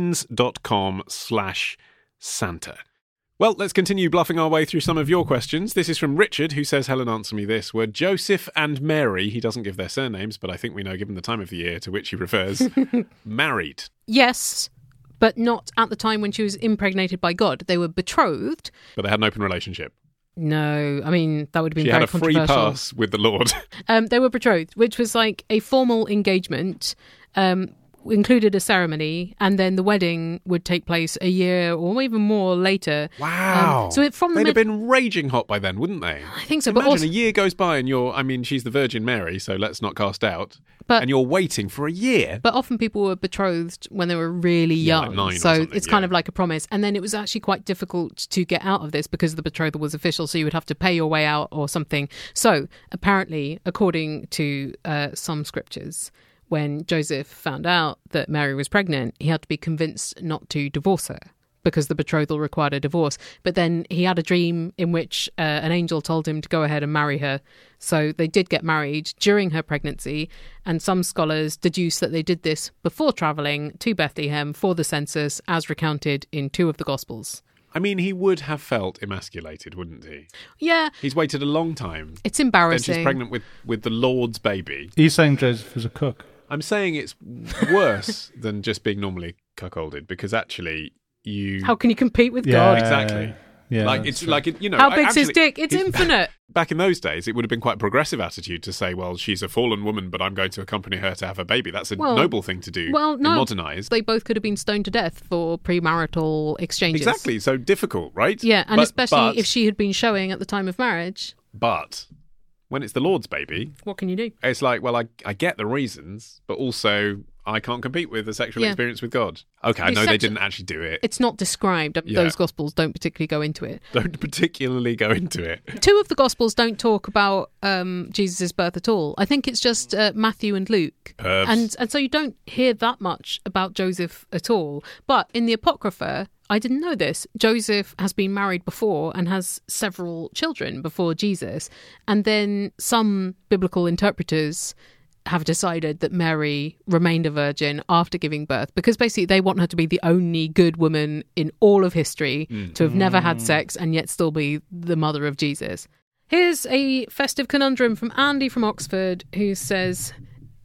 haynes.com/Santa. Well, let's continue bluffing our way through some of your questions. This is from Richard, who says, Helen, answer me this. Were Joseph and Mary, he doesn't give their surnames, but I think we know given the time of the year to which he refers, married? Yes, but not at the time when she was impregnated by God. They were betrothed. But they had an open relationship. No, I mean, that would have been very controversial. She had a free pass with the Lord. They were betrothed, which was like a formal engagement, included a ceremony, and then the wedding would take place a year or even more later. Wow. So they'd have been raging hot by then, wouldn't they? I think so. Imagine but also, a year goes by and she's the Virgin Mary, so let's not cast doubt. And you're waiting for a year. But often people were betrothed when they were really young. Like 9 so it's kind of like a promise. And then it was actually quite difficult to get out of this because the betrothal was official, so you would have to pay your way out or something. So apparently, according to some scriptures, when Joseph found out that Mary was pregnant, he had to be convinced not to divorce her because the betrothal required a divorce. But then he had a dream in which an angel told him to go ahead and marry her. So they did get married during her pregnancy, and some scholars deduce that they did this before travelling to Bethlehem for the census, as recounted in 2 of the Gospels. I mean, he would have felt emasculated, wouldn't he? Yeah. He's waited a long time. It's embarrassing. Then she's pregnant with the Lord's baby. Are you saying Joseph was a cook? I'm saying it's worse than just being normally cuckolded, because actually How can you compete with God? Exactly. Yeah, like it's like how big's his dick? It's infinite. Back in those days, it would have been quite a progressive attitude to say, well, she's a fallen woman, but I'm going to accompany her to have a baby. That's a noble thing to do. Well, no, modernise. They both could have been stoned to death for premarital exchanges. Exactly. So difficult, right? Yeah, and especially if she had been showing at the time of marriage. But when it's the Lord's baby, what can you do? It's like, well, I get the reasons, but also I can't compete with a sexual experience with God. Okay, I know they didn't actually do it. It's not described. Those Gospels don't particularly go into it. Don't particularly go into it. 2 of the Gospels don't talk about Jesus' birth at all. I think it's just Matthew and Luke. And so you don't hear that much about Joseph at all. But in the Apocrypha, I didn't know this, Joseph has been married before and has several children before Jesus. And then some biblical interpreters have decided that Mary remained a virgin after giving birth, because basically they want her to be the only good woman in all of history to have never had sex and yet still be the mother of Jesus. Here's a festive conundrum from Andy from Oxford, who says,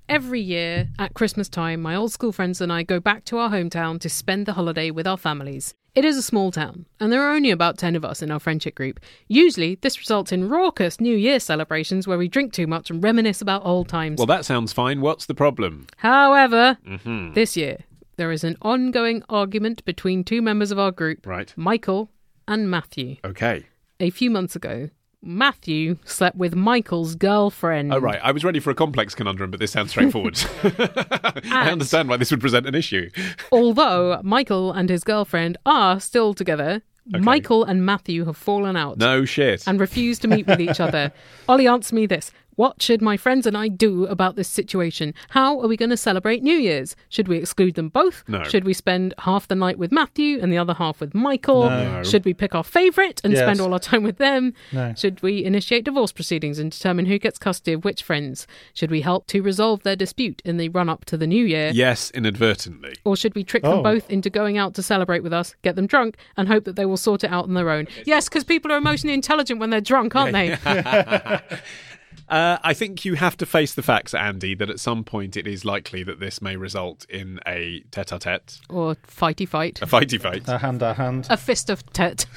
Every year at Christmas time, my old school friends and I go back to our hometown to spend the holiday with our families. It is a small town, and there are only about 10 of us in our friendship group. Usually, this results in raucous New Year celebrations where we drink too much and reminisce about old times. Well, that sounds fine. What's the problem? However, this year, there is an ongoing argument between two members of our group, Right. Michael and Matthew. Okay. A few months ago, Matthew slept with Michael's girlfriend. Oh, right. I was ready for a complex conundrum, but this sounds straightforward. I understand why this would present an issue. Although Michael and his girlfriend are still together, Michael and Matthew have fallen out. No shit. And refuse to meet with each other. Ollie, answer me this. What should my friends and I do about this situation? How are we going to celebrate New Year's? Should we exclude them both? No. Should we spend half the night with Matthew and the other half with Michael? No. Should we pick our favourite and Yes. spend all our time with them? No. Should we initiate divorce proceedings and determine who gets custody of which friends? Should we help to resolve their dispute in the run-up to the New Year? Yes, inadvertently. Or should we trick them both into going out to celebrate with us, get them drunk, and hope that they will sort it out on their own? Yes, because people are emotionally intelligent when they're drunk, aren't they? I think you have to face the facts, Andy, that at some point it is likely that this may result in a tete-a-tete. Or fighty fight. A fighty fight. A hand. A fist of tet.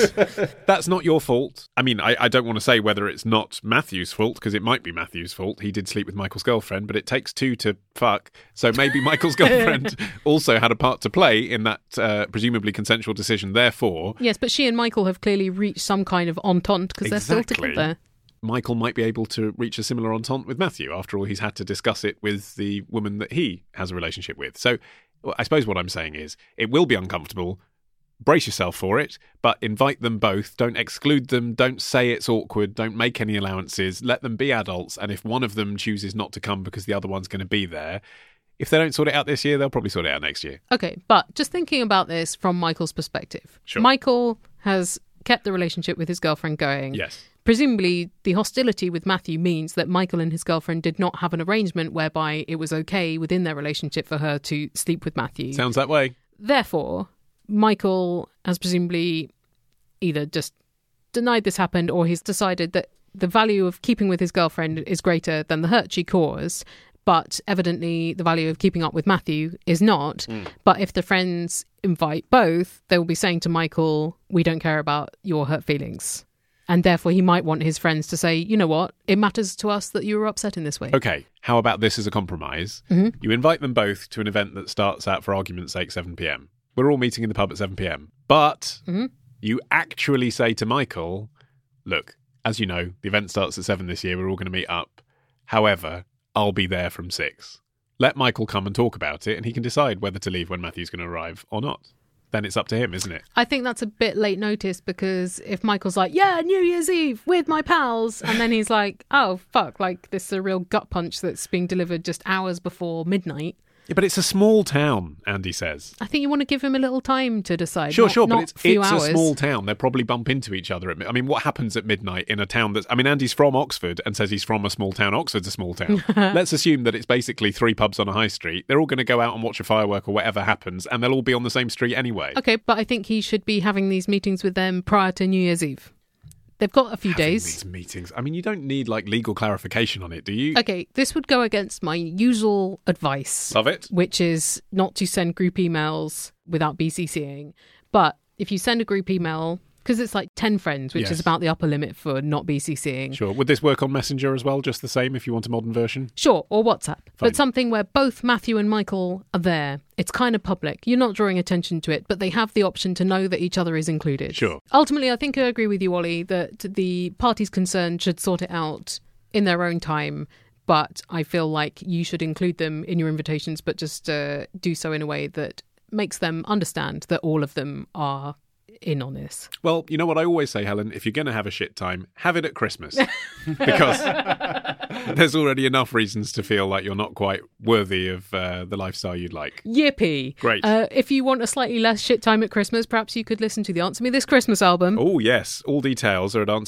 That's not your fault. I mean, I don't want to say whether it's not Matthew's fault, because it might be Matthew's fault. He did sleep with Michael's girlfriend, but it takes two to fuck. So maybe Michael's girlfriend also had a part to play in that presumably consensual decision. Therefore... Yes, but she and Michael have clearly reached some kind of entente because they're still together. Michael might be able to reach a similar entente with Matthew. After all, he's had to discuss it with the woman that he has a relationship with. So I suppose what I'm saying is it will be uncomfortable. Brace yourself for it, but invite them both. Don't exclude them. Don't say it's awkward. Don't make any allowances. Let them be adults. And if one of them chooses not to come because the other one's going to be there, if they don't sort it out this year, they'll probably sort it out next year. Okay, but just thinking about this from Michael's perspective. Sure. Michael has kept the relationship with his girlfriend going. Yes. Presumably, the hostility with Matthew means that Michael and his girlfriend did not have an arrangement whereby it was okay within their relationship for her to sleep with Matthew. Sounds that way. Therefore, Michael has presumably either just denied this happened or he's decided that the value of keeping with his girlfriend is greater than the hurt she caused. But evidently, the value of keeping up with Matthew is not. But if the friends invite both, they will be saying to Michael, we don't care about your hurt feelings. And therefore, he might want his friends to say, you know what, it matters to us that you were upset in this way. Okay, how about this as a compromise? You invite them both to an event that starts at, for argument's sake, 7 p.m. We're all meeting in the pub at 7 p.m. But you actually say to Michael, look, as you know, the event starts at 7 this year. We're all going to meet up. However, I'll be there from 6. Let Michael come and talk about it, and he can decide whether to leave when Matthew's going to arrive or not. Then it's up to him, isn't it? I think that's a bit late notice because if Michael's like, yeah, New Year's Eve with my pals, and then he's like, oh, fuck, like this is a real gut punch that's being delivered just hours before midnight. Yeah, but it's a small town, Andy says. I think you want to give him a little time to decide. Sure, not but a few it's hours. a small town. They'll probably bump into each other. I mean, what happens at midnight in a town that's... I mean, Andy's from Oxford and says he's from a small town. Oxford's a small town. Let's assume that it's basically 3 pubs on a high street. They're all going to go out and watch a firework or whatever happens, and they'll all be on the same street anyway. Okay, but I think he should be having these meetings with them prior to New Year's Eve. They've got a few days. These meetings. I mean, you don't need like legal clarification on it, do you? Okay, this would go against my usual advice. Love it. Which is not to send group emails without BCCing. But if you send a group email, because it's like 10 friends, which is about the upper limit for not BCCing. Sure. Would this work on Messenger as well, just the same if you want a modern version? Sure, or WhatsApp. Fine. But something where both Matthew and Michael are there. It's kind of public. You're not drawing attention to it, but they have the option to know that each other is included. Sure. Ultimately, I think I agree with you, Ollie, that the parties concerned should sort it out in their own time. But I feel like you should include them in your invitations, but just do so in a way that makes them understand that all of them are in on this. Well, you know what I always say, Helen, if you're going to have a shit time, have it at Christmas. Because there's already enough reasons to feel like you're not quite worthy of the lifestyle you'd like. Yippee. Great. If you want a slightly less shit time at Christmas, perhaps you could listen to the Answer Me This Christmas album. Oh, yes. All details are at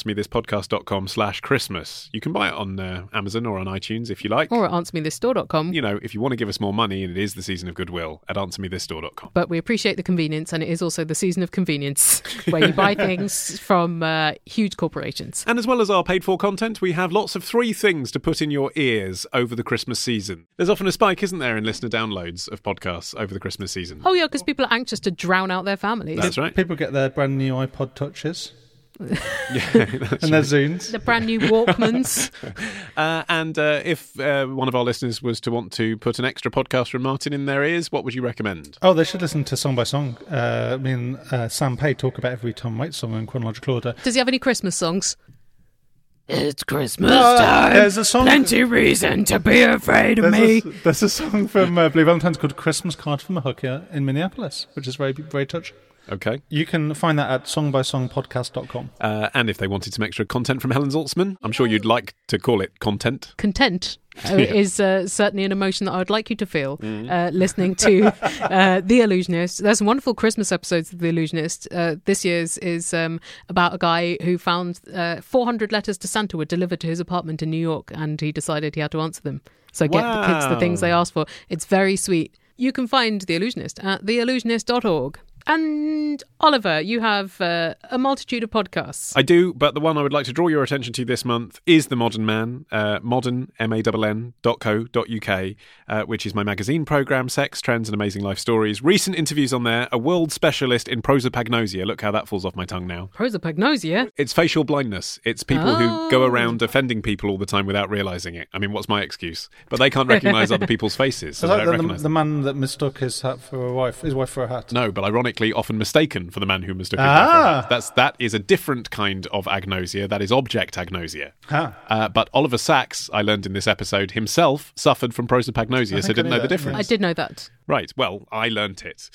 answermethispodcast.com/Christmas. You can buy it on Amazon or on iTunes if you like. Or at answermethisstore.com. You know, if you want to give us more money and it is the season of goodwill, at answermethisstore.com. But we appreciate the convenience, and it is also the season of convenience Goods, where you buy things from huge corporations. And as well as our paid-for content, we have lots of 3 things to put in your ears over the Christmas season. There's often a spike, isn't there, in listener downloads of podcasts over the Christmas season? Oh, yeah, because people are anxious to drown out their families. That's right. People get their brand new iPod Touches. Yeah, and their Zunes. The brand new Walkmans. And if one of our listeners was to want to put an extra podcast from Martin in their ears, what would you recommend? Oh, they should listen to Song by Song. Me and Sam Pay talk about every Tom Waits song in chronological order. Does he have any Christmas songs? It's Christmas time. There's a song. Plenty reason to be afraid of me. There's a song from Blue Valentine's called Christmas Card from a Hooker in Minneapolis, which is very, very touching. Okay. You can find that at songbysongpodcast.com. And if they wanted some extra content from Helen Zaltzman, I'm sure you'd like to call it content. Content is certainly an emotion that I would like you to feel listening to The Illusionist. There's some wonderful Christmas episodes of The Illusionist. This year's is about a guy who found 400 letters to Santa were delivered to his apartment in New York, and he decided he had to answer them. So get the kids the things they asked for. It's very sweet. You can find The Illusionist at theillusionist.org. And Oliver, you have a multitude of podcasts. I do, but the one I would like to draw your attention to this month is The Modern Man, modern, MANN.co.uk, which is my magazine programme, Sex, Trends and Amazing Life Stories. Recent interviews on there, a world specialist in prosopagnosia. Look how that falls off my tongue now. Prosopagnosia? It's facial blindness. It's people who go around offending people all the time without realising it. I mean, what's my excuse? But they can't recognise other people's faces. So Is they that don't recognise the man that mistook his hat for his wife for a hat? No, but ironically, often mistaken for the man who mistook his wife for a hat. That is a different kind of agnosia. That is object agnosia. But Oliver Sacks, I learned in this episode, himself suffered from prosopagnosia, so didn't know the difference. I did know that. Right, well, I learnt it.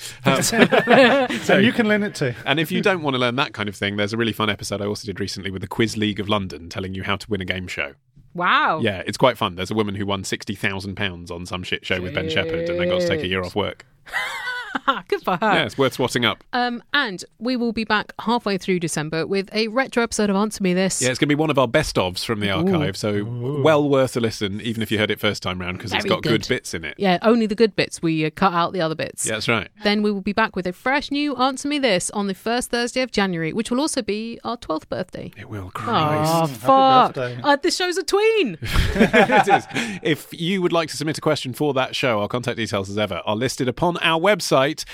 So you can learn it too. And if you don't want to learn that kind of thing, there's a really fun episode I also did recently with the Quiz League of London telling you how to win a game show. Wow. Yeah, it's quite fun. There's a woman who won £60,000 on some shit show with Ben Shepherd and then got to take a year off work. Good for her. Yeah, it's worth swatting up. And we will be back halfway through December with a retro episode of Answer Me This. Yeah, it's going to be one of our best-ofs from the archive, so well worth a listen, even if you heard it first time round, because it's got good bits in it. Yeah, only the good bits. We cut out the other bits. Yeah, that's right. Then we will be back with a fresh new Answer Me This on the first Thursday of January, which will also be our 12th birthday. It will, Christ. Oh, fuck. This show's a tween. It is. If you would like to submit a question for that show, our contact details, as ever, are listed upon our website,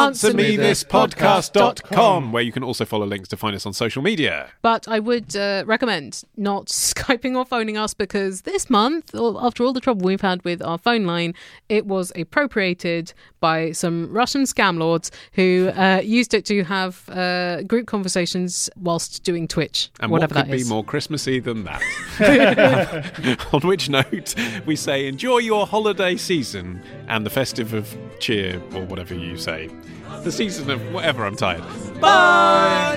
answermethispodcast.com, where you can also follow links to find us on social media. But I would recommend not Skyping or phoning us, because this month, after all the trouble we've had with our phone line, it was appropriated by some Russian scam lords who used it to have group conversations whilst doing Twitch, and whatever what could that is. be more Christmassy than that? On which note, we say enjoy your holiday season and the festive of cheer, or whatever you say. The season of whatever, I'm tired. Bye!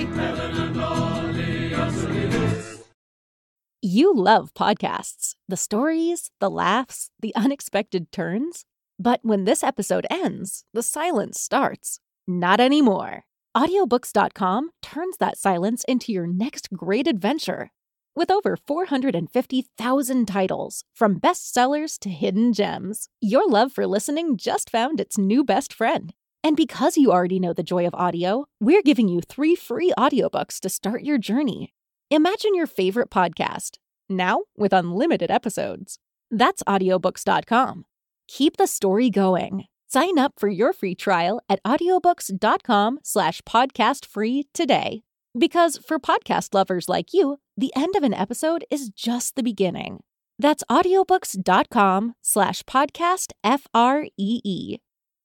You love podcasts. The stories, the laughs, the unexpected turns. But when this episode ends, the silence starts. Not anymore. Audiobooks.com turns that silence into your next great adventure. With over 450,000 titles, from bestsellers to hidden gems, your love for listening just found its new best friend. And because you already know the joy of audio, we're giving you 3 free audiobooks to start your journey. Imagine your favorite podcast, now with unlimited episodes. That's audiobooks.com. Keep the story going. Sign up for your free trial at audiobooks.com/podcastfree today. Because for podcast lovers like you, the end of an episode is just the beginning. That's audiobooks.com/podcastfree.